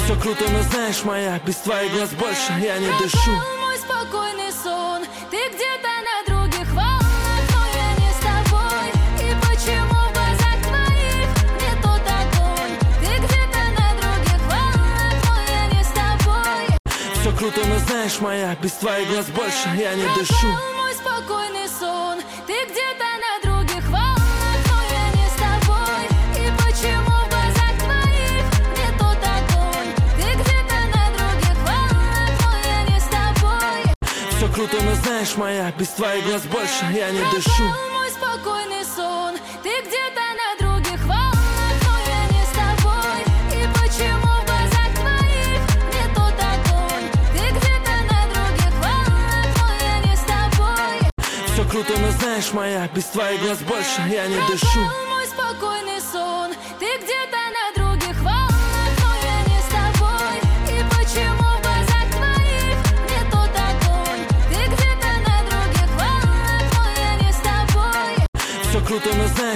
Все круто, но знаешь, моя, без твоих глаз больше я не дышу. Мой спокойный сон, ты где-то на других волнах, но я не с тобой. И почему в глазах твоих не тот огонь? Ты где-то на других волнах, но я не с тобой. Все круто, но знаешь, моя, без твоих глаз больше я не дышу. Мой спокойный сон, ты где-то на других волнах, но я не с тобой. И почему в глазах твоих не тот огонь? Ты где-то на других волнах, но я не с тобой. Все круто, но знаешь, моя, без твоих глаз больше я не дышу. Мой спокойный сон, ты где-то на других волнах, но я не с тобой. И почему в глазах твоих не тот огонь? Ты где-то на других волнах, но я не с тобой. Все круто, но знаешь, моя, без твоих глаз больше я не дышу. Мой спокойный сон, ты где-то на других волнах, но я не с тобой. И почему в глазах твоих не тот огонь? Ты где-то на других волнах, но я не с тобой. Все круто, но знаешь,